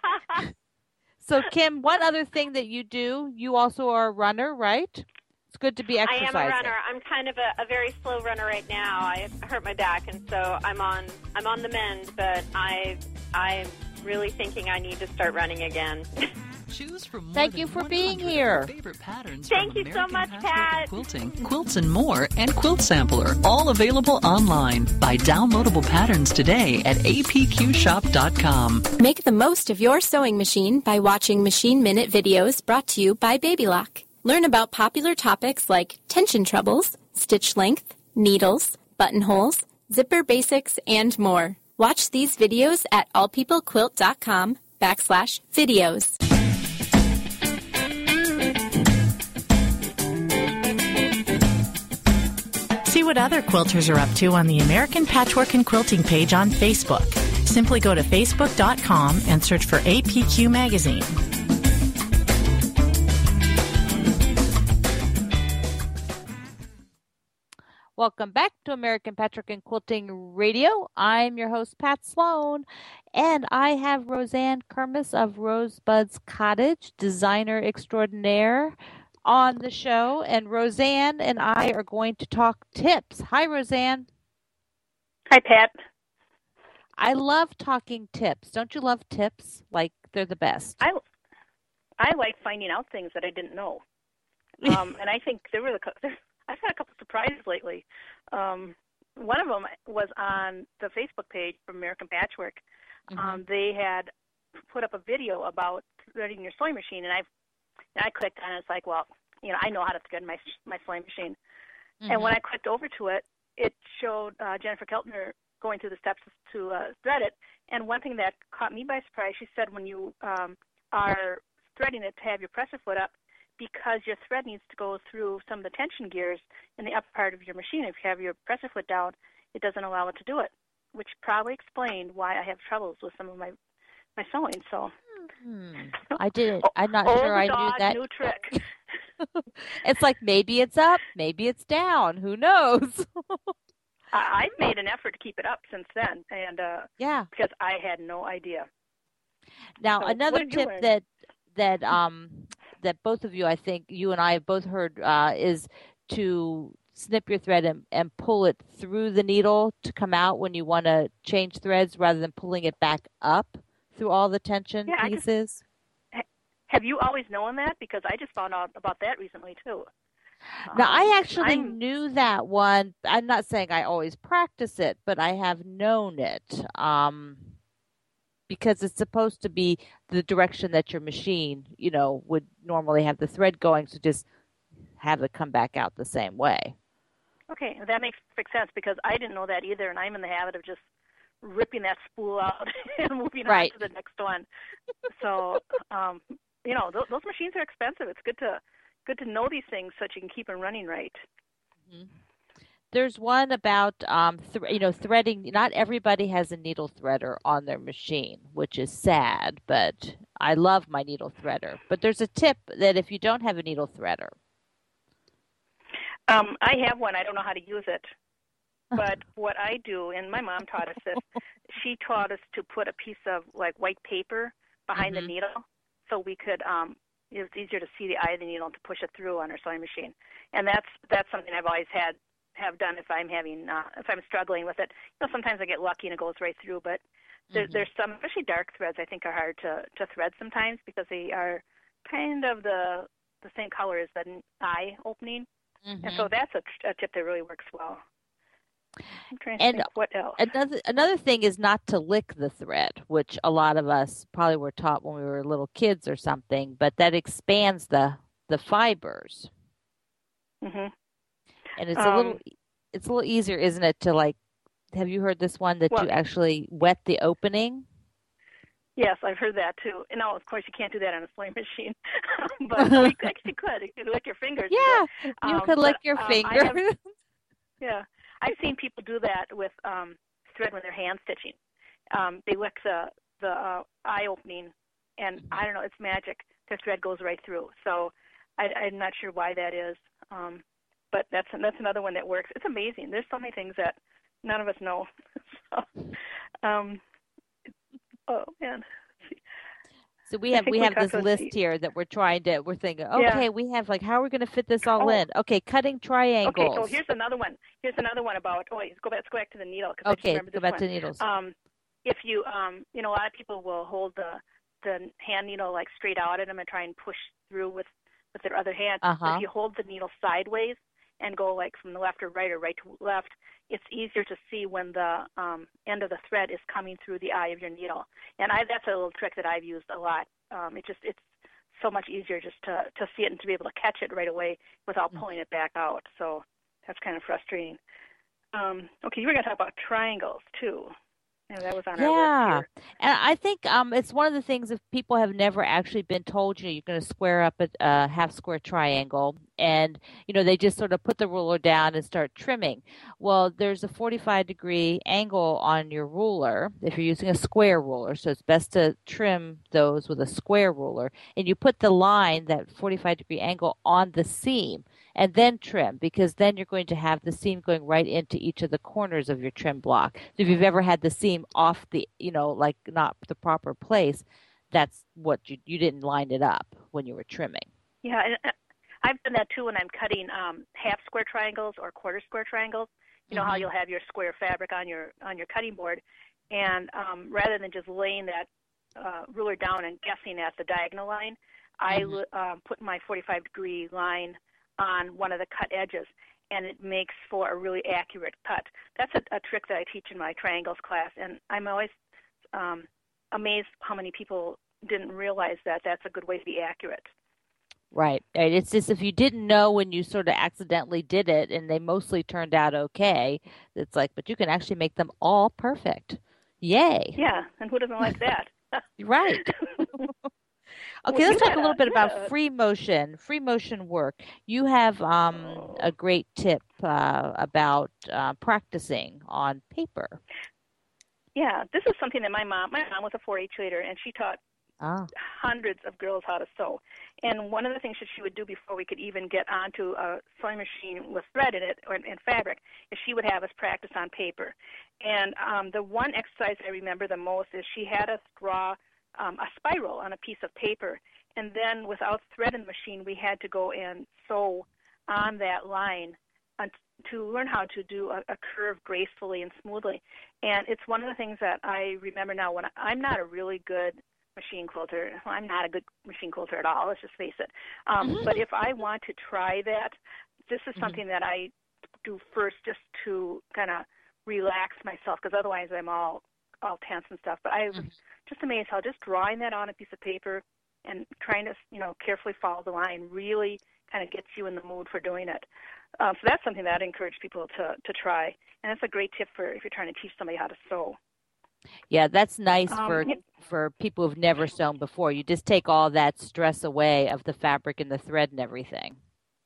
Kim, one other thing that you do, you also are a runner, right? It's good to be exercising. I am a runner. I'm kind of a very slow runner right now. I hurt my back, and so I'm on the mend. But I'm really thinking I need to start running again. Choose from more Thank you for being here. Favorite patterns Thank from you so much, American Pat. Quilting, Quilts and More, and Quilt Sampler, all available online. Buy downloadable patterns today at apqshop.com. Make the most of your sewing machine by watching Machine Minute videos brought to you by Baby Lock. Learn about popular topics like tension troubles, stitch length, needles, buttonholes, zipper basics, and more. Watch these videos at allpeoplequilt.com/videos. See what other quilters are up to on the American Patchwork and Quilting page on Facebook. Simply go to facebook.com and search for APQ Magazine. Welcome back to American Patchwork and Quilting Radio. I'm your host, Pat Sloan, and I have Roseanne Kermis of Rosebud's Cottage, designer extraordinaire, on the show. And Roseanne and I are going to talk tips. Hi, Roseanne. Hi, Pat. I love talking tips. Don't you love tips? Like, they're the best. I like finding out things that I didn't know. And I think I've had a couple surprises lately. One of them was on the Facebook page from American Patchwork. They had put up a video about threading your sewing machine, and I clicked on it. It's like, well, I know how to thread my sewing machine. And when I clicked over to it, it showed Jennifer Keltner going through the steps to thread it. And one thing that caught me by surprise, she said when you are threading it to have your presser foot up, because your thread needs to go through some of the tension gears in the upper part of your machine. If you have your presser foot down, it doesn't allow it to do it, which probably explained why I have troubles with some of my sewing. So I didn't. I'm not sure I knew that. New trick. It's like maybe it's up, maybe it's down. Who knows? I've made an effort to keep it up since then, and yeah, because I had no idea. Now, So another tip that both of you, I think you and I have both heard, is to snip your thread and pull it through the needle to come out when you want to change threads, rather than pulling it back up through all the tension pieces. Have you always known that? Because I just found out about that recently too. Now, I actually knew that one. I'm not saying I always practice it, but I have known it. Because it's supposed to be the direction that your machine, would normally have the thread going, so just have it come back out the same way. Okay, that makes perfect sense, because I didn't know that either, and I'm in the habit of just ripping that spool out and moving on to the next one. So, those machines are expensive. It's good to know these things so that you can keep them running right. Mm-hmm. There's one about, threading. Not everybody has a needle threader on their machine, which is sad, but I love my needle threader. But there's a tip that if you don't have a needle threader. I have one. I don't know how to use it. But what I do, and my mom taught us this, she taught us to put a piece of white paper behind the needle so we could, it was easier to see the eye of the needle and to push it through on our sewing machine. And that's something I've always have done if I'm if I'm struggling with it. Sometimes I get lucky and it goes right through, but there's some, especially dark threads, I think are hard to thread sometimes because they are kind of the same color as the eye opening. And so that's a tip that really works well. I'm trying to think what else. Another thing is not to lick the thread, which a lot of us probably were taught when we were little kids or something, but that expands the fibers. Mm-hmm. And it's a little easier, isn't it, to have you heard this one that you actually wet the opening? Yes, I've heard that too. And now, of course, you can't do that on a sewing machine, but you actually could. You could lick your fingers. Yeah, you could lick your finger. Yeah, I've seen people do that with thread when they're hand stitching. They lick the eye opening, and I don't know, it's magic. Their thread goes right through. So I'm not sure why that is. But that's another one that works. It's amazing. There's so many things that none of us know. Oh man. So we have this list here that we're thinking, okay, we have how are we going to fit this all in? Okay, cutting triangles. Okay, so here's another one. About let's go back to the needle. Okay, go back to the needles. If you a lot of people will hold the hand needle straight out at them and try and push through with their other hand. If you hold the needle sideways and go from the left or right to left, it's easier to see when the end of the thread is coming through the eye of your needle. And that's a little trick that I've used a lot. It's so much easier just to see it and to be able to catch it right away without pulling it back out. So that's kind of frustrating. Okay, you were going to talk about triangles too. That was on our list here. And I think it's one of the things if people have never actually been told, you're going to square up a half square triangle, and they just sort of put the ruler down and start trimming. Well, there's a 45-degree angle on your ruler if you're using a square ruler, so it's best to trim those with a square ruler, and you put the line, that 45-degree angle, on the seam and then trim, because then you're going to have the seam going right into each of the corners of your trim block. So if you've ever had the seam off the, not the proper place, that's what you didn't line it up when you were trimming. Yeah, and I've done that too when I'm cutting half square triangles or quarter square triangles. You know how you'll have your square fabric on your cutting board, and rather than just laying that ruler down and guessing at the diagonal line, I put my 45-degree line on one of the cut edges, and it makes for a really accurate cut. That's a trick that I teach in my triangles class, and I'm always amazed how many people didn't realize that that's a good way to be accurate. Right. It's just if you didn't know when you sort of accidentally did it and they mostly turned out okay, it's but you can actually make them all perfect. Yay. Yeah, and who doesn't like that? Right. Okay, let's talk a little bit about free motion work. You have a great tip about practicing on paper. Yeah, this is something that my mom was a 4-H leader, and she taught hundreds of girls how to sew. And one of the things that she would do before we could even get onto a sewing machine with thread in it or in fabric is she would have us practice on paper. And the one exercise I remember the most is she had us draw a spiral on a piece of paper. And then without thread in the machine, we had to go and sew on that line to learn how to do a curve gracefully and smoothly. And it's one of the things that I remember now when I'm not a really good machine quilter. Well, I'm not a good machine quilter at all, let's just face it. But if I want to try that, this is something that I do first just to kind of relax myself, because otherwise I'm all tense and stuff. But I was just amazed how just drawing that on a piece of paper and trying to, carefully follow the line really kind of gets you in the mood for doing it. So that's something that I encourage people to try. And that's a great tip for if you're trying to teach somebody how to sew. Yeah, that's nice for people who've never sewn before. You just take all that stress away of the fabric and the thread and everything.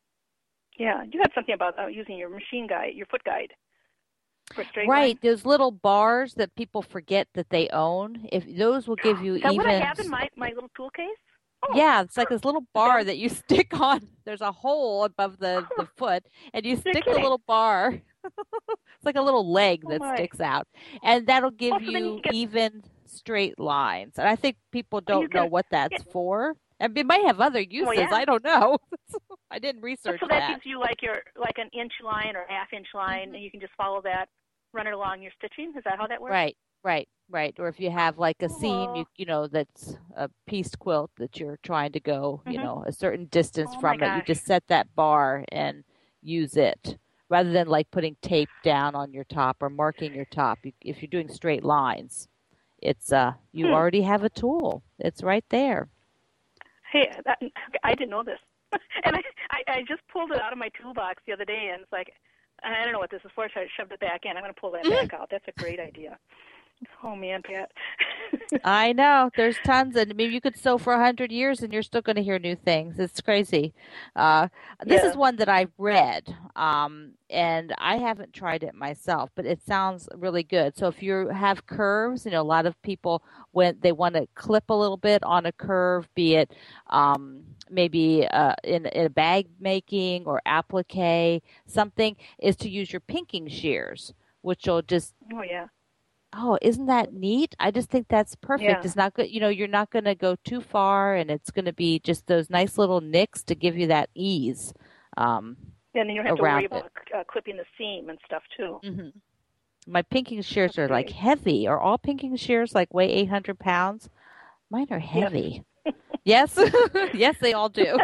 Yeah, you had something about using your machine guide, your foot guide. For straight right, line. Those little bars that people forget that they own. If those will give you Is that what I have in my little tool case? Oh, yeah, it's like this little bar that you stick on. There's a hole above the foot, and you stick the little bar. It's like a little leg that sticks out, and that'll give you even straight lines. And I think people don't know what that's for. And it might have other uses. I don't know. I didn't research that. So that gives you like an inch line or half-inch line, and you can just follow that, run it along your stitching. Is that how that works? Right. Or if you have like a seam, that's a pieced quilt that you're trying to go, a certain distance from it, you just set that bar and use it rather than like putting tape down on your top or marking your top. If you're doing straight lines, it's you already have a tool. It's right there. Hey, I didn't know this. And I just pulled it out of my toolbox the other day, and it's like, I don't know what this is for, so I shoved it back in. I'm going to pull that back out. That's a great idea. Oh, man, Pat. I know. There's tons. And maybe you could sew for 100 years and you're still going to hear new things. It's crazy. This is one that I've read, and I haven't tried it myself, but it sounds really good. So if you have curves, a lot of people, when they want to clip a little bit on a curve, be it maybe in a bag making or applique, something, is to use your pinking shears, which will just... Oh, yeah. Oh, isn't that neat? I just think that's perfect. Yeah. It's not good. You're not going to go too far, and it's going to be just those nice little nicks to give you that ease. And then you don't have to worry about clipping the seam and stuff, too. Mm-hmm. My pinking shears are like heavy. Are all pinking shears like weigh 800 pounds? Mine are heavy. Yes? Yes, they all do.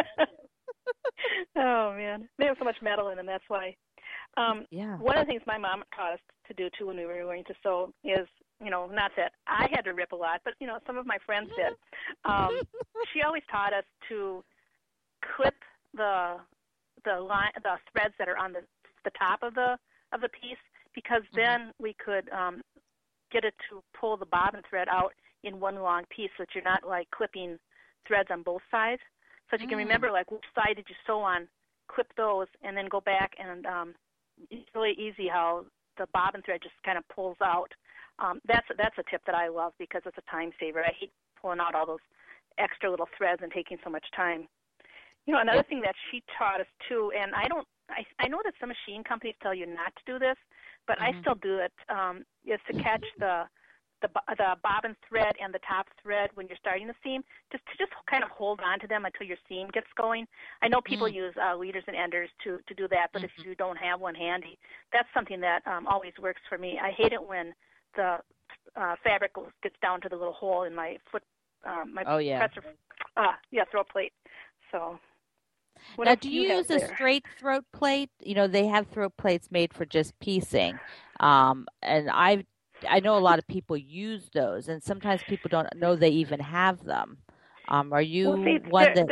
Oh, man. They have so much metal in them, that's why. One of the things my mom taught us to do, too, when we were learning to sew is, not that I had to rip a lot, but, some of my friends did. She always taught us to clip the threads that are on the top of the piece, because then we could get it to pull the bobbin thread out in one long piece so that you're not, like, clipping threads on both sides. So that you can remember, like, which side did you sew on, clip those, and then go back and it's really easy how the bobbin thread just kind of pulls out. That's a tip that I love because it's a time saver. I hate pulling out all those extra little threads and taking so much time. Another thing that she taught us too, and I know that some machine companies tell you not to do this, but I still do it, is to catch the bobbin thread and the top thread when you're starting the seam, just kind of hold on to them until your seam gets going. I know people use leaders and enders to do that, but if you don't have one handy, that's something that always works for me. I hate it when the fabric gets down to the little hole in my foot, presser, throat plate. So. Now, do you use a straight throat plate? They have throat plates made for just piecing, and I know a lot of people use those, and sometimes people don't know they even have them. Are you one that...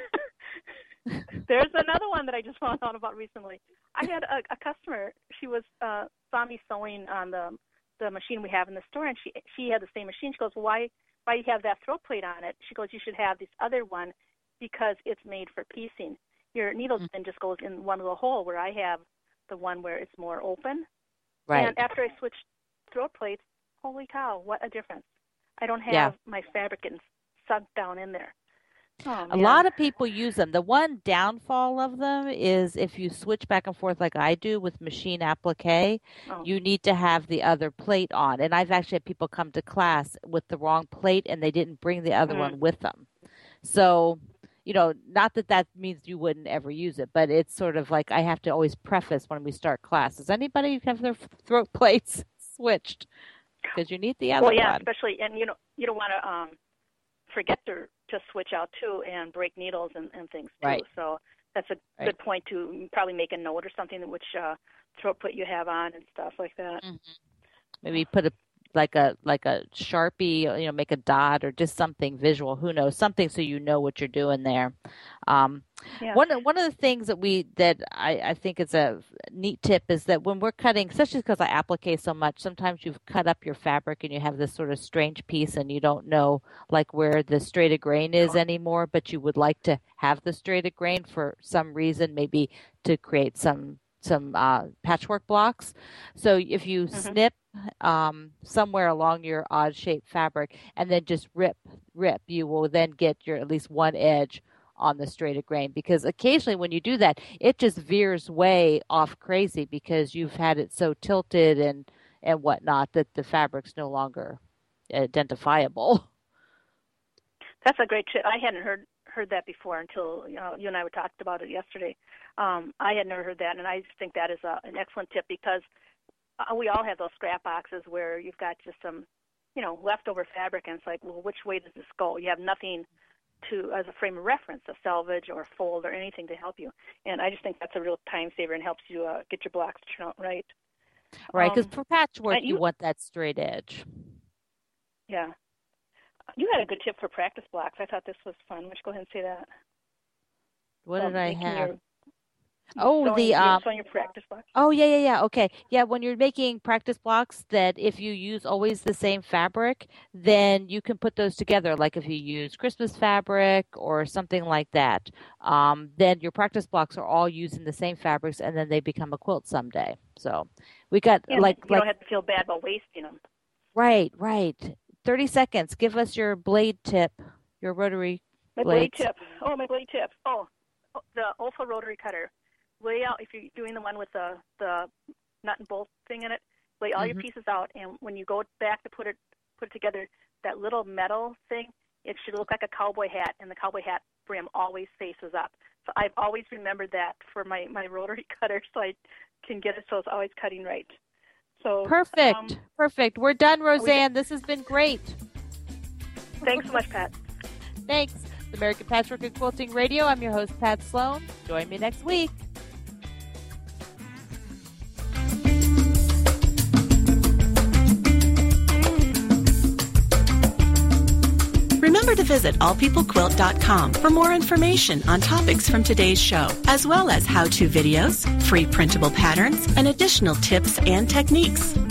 There's another one that I just found out about recently. I had a customer. She saw me sewing on the machine we have in the store, and she had the same machine. She goes, well, why you have that throat plate on it? She goes, you should have this other one because it's made for piecing. Your needle then just goes in one little hole, where I have the one where it's more open. Right. And after I switched throat plates, holy cow, what a difference. I don't have my fabric getting sunk down in there. Oh, a lot of people use them. The one downfall of them is if you switch back and forth like I do with machine applique, you need to have the other plate on. And I've actually had people come to class with the wrong plate and they didn't bring the other one with them. So, not that means you wouldn't ever use it, but it's sort of like I have to always preface when we start class. Does anybody have their throat plates switched? Because you need the other one. Especially, and you don't want to forget to switch out too and break needles and things too. Right. So that's a good point to probably make a note or something which throat plate you have on and stuff like that. Mm-hmm. Maybe put a Sharpie, make a dot or just something visual. Who knows? Something so you know what you're doing there. One of the things that I think is a neat tip is that when we're cutting, especially because I applique so much, sometimes you've cut up your fabric and you have this sort of strange piece and you don't know like where the straight grain is anymore, but you would like to have the straight grain for some reason, maybe to create some patchwork blocks. So if you snip somewhere along your odd shaped fabric and then just rip, you will then get your at least one edge on the straight grain, because occasionally when you do that, it just veers way off crazy because you've had it so tilted and whatnot that the fabric's no longer identifiable. That's a great tip. I hadn't heard that before until you and I talked about it yesterday. I had never heard that, and I just think that is an excellent tip because we all have those scrap boxes where you've got just some, leftover fabric, and it's like, well, which way does this go? You have nothing as a frame of reference, a salvage or a fold or anything to help you. And I just think that's a real time saver and helps you get your blocks to turn out right. Right, because for patchwork, you want that straight edge. Yeah. You had a good tip for practice blocks. I thought this was fun. Why don't you go ahead and say that? What did I have? Sewing your practice blocks. Oh, yeah. Okay. Yeah, when you're making practice blocks, that if you use always the same fabric, then you can put those together. Like if you use Christmas fabric or something like that, then your practice blocks are all using the same fabrics, and then they become a quilt someday. So we got you don't have to feel bad about wasting them. Right. 30 seconds. Give us your blade tip, your rotary blade tip. Oh, my blade tip. Oh, the Olfa rotary cutter. Lay out, if you're doing the one with the nut and bolt thing in it, lay all your pieces out, and when you go back to put it together, that little metal thing, it should look like a cowboy hat, and the cowboy hat brim always faces up. So I've always remembered that for my rotary cutter, so I can get it so it's always cutting right. So Perfect. We're done, Roseanne. This has been great. Thanks so much, Pat. Thanks. The American Patchwork and Quilting Radio. I'm your host, Pat Sloan. Join me next week. Remember to visit allpeoplequilt.com for more information on topics from today's show, as well as how-to videos, free printable patterns, and additional tips and techniques.